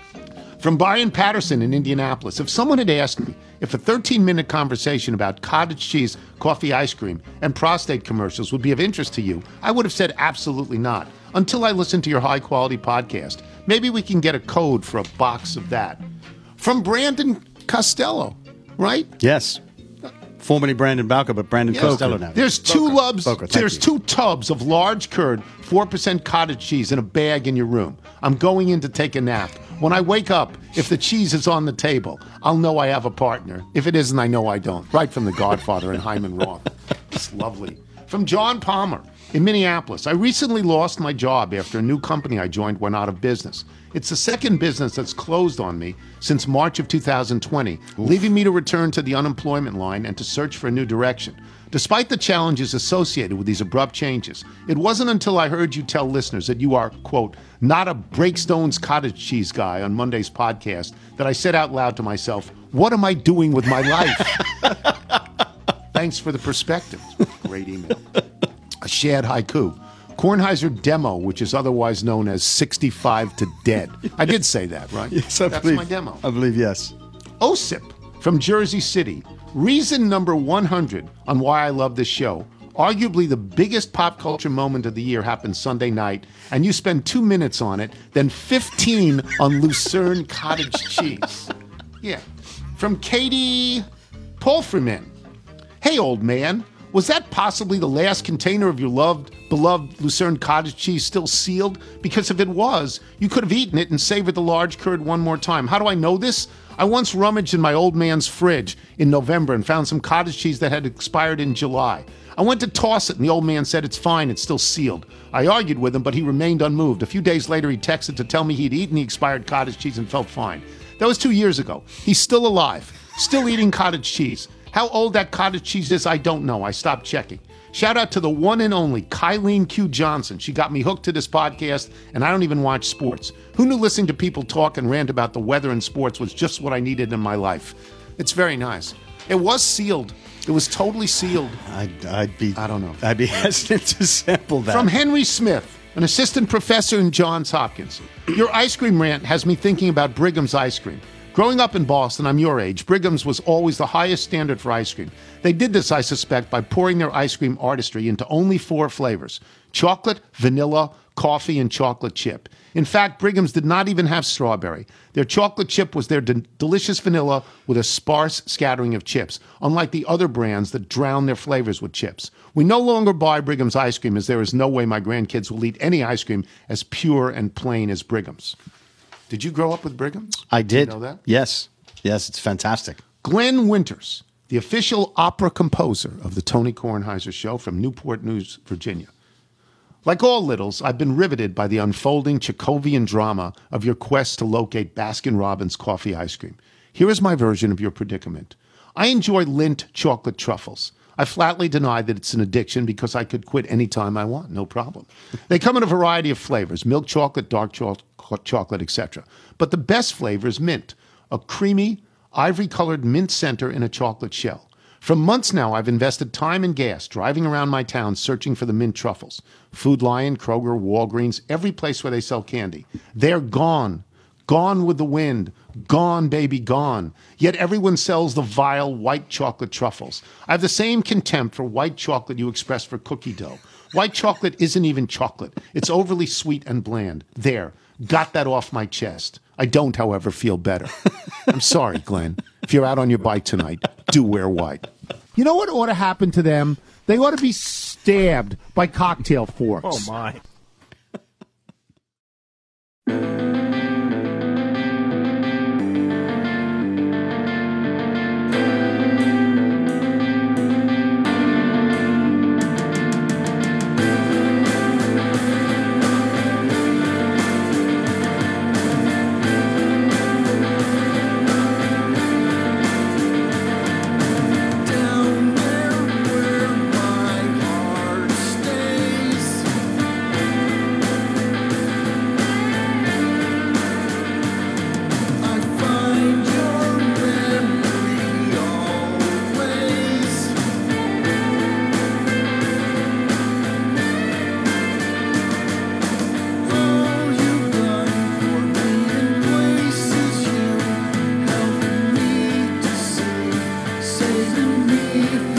From Brian Patterson in Indianapolis, if someone had asked me if a thirteen-minute conversation about cottage cheese, coffee ice cream, and prostate commercials would be of interest to you, I would have said absolutely not, until I listened to your high-quality podcast. Maybe we can get a code for a box of that. From Brandon Costello, right? Yes. Formerly Brandon Bowker, but Brandon Yes. Costello now. There's two Bowker. lubs. Bowker, thank there's you. two tubs of large curd, four percent cottage cheese in a bag in your room. I'm going in to take a nap. When I wake up, if the cheese is on the table, I'll know I have a partner. If it isn't, I know I don't. Right from The Godfather and Hyman Roth. It's lovely. From John Palmer in Minneapolis. I recently lost my job after a new company I joined went out of business. It's the second business that's closed on me since March of two thousand twenty, leaving me to return to the unemployment line and to search for a new direction. Despite the challenges associated with these abrupt changes, it wasn't until I heard you tell listeners that you are, quote, not a Breakstone's cottage cheese guy on Monday's podcast that I said out loud to myself, what am I doing with my life? Thanks for the perspective. Great email. A Shad Haiku. Kornheiser Demo, which is otherwise known as sixty-five to Dead. I did say that, right? Yes, I That's believe, my demo. I believe, yes. Osip from Jersey City. Reason number one hundred on why I love this show. Arguably the biggest pop culture moment of the year happened Sunday night, and you spend two minutes on it, then fifteen on Lucerne cottage cheese. Yeah. From Katie Palfreyman. Hey, old man. Was that possibly the last container of your loved, beloved Lucerne cottage cheese still sealed? Because if it was, you could have eaten it and savored the large curd one more time. How do I know this? I once rummaged in my old man's fridge in November and found some cottage cheese that had expired in July. I went to toss it and the old man said, it's fine, it's still sealed. I argued with him, but he remained unmoved. A few days later, he texted to tell me he'd eaten the expired cottage cheese and felt fine. That was two years ago. He's still alive, still eating cottage cheese. How old that cottage cheese is, I don't know. I stopped checking. Shout out to the one and only Kylene Q. Johnson. She got me hooked to this podcast, and I don't even watch sports. Who knew listening to people talk and rant about the weather and sports was just what I needed in my life? It's very nice. It was sealed. It was totally sealed. I'd, I'd be. I don't know. I'd be hesitant to sample that. From Henry Smith, an assistant professor in Johns Hopkins. Your ice cream rant has me thinking about Brigham's ice cream. Growing up in Boston, I'm your age, Brigham's was always the highest standard for ice cream. They did this, I suspect, by pouring their ice cream artistry into only four flavors: chocolate, vanilla, coffee, and chocolate chip. In fact, Brigham's did not even have strawberry. Their chocolate chip was their de- delicious vanilla with a sparse scattering of chips, unlike the other brands that drown their flavors with chips. We no longer buy Brigham's ice cream, as there is no way my grandkids will eat any ice cream as pure and plain as Brigham's. Did you grow up with Brigham's? I did. You know that? Yes. Yes, it's fantastic. Glenn Winters, the official opera composer of the Tony Kornheiser Show from Newport News, Virginia. Like all littles, I've been riveted by the unfolding Chekhovian drama of your quest to locate Baskin-Robbins coffee ice cream. Here is my version of your predicament. I enjoy Lindt chocolate truffles. I flatly deny that it's an addiction because I could quit any time I want, no problem. They come in a variety of flavors: milk chocolate, dark cho- chocolate, et cetera. But the best flavor is mint, a creamy, ivory-colored mint center in a chocolate shell. For months now, I've invested time and gas driving around my town searching for the mint truffles. Food Lion, Kroger, Walgreens, every place where they sell candy. They're gone. Gone with the wind. Gone, baby, gone. Yet everyone sells the vile white chocolate truffles. I have the same contempt for white chocolate you express for cookie dough. White chocolate isn't even chocolate. It's overly sweet and bland. There. Got that off my chest. I don't, however, feel better. I'm sorry, Glenn. If you're out on your bike tonight, do wear white. You know what ought to happen to them? They ought to be stabbed by cocktail forks. Oh, my. Saving me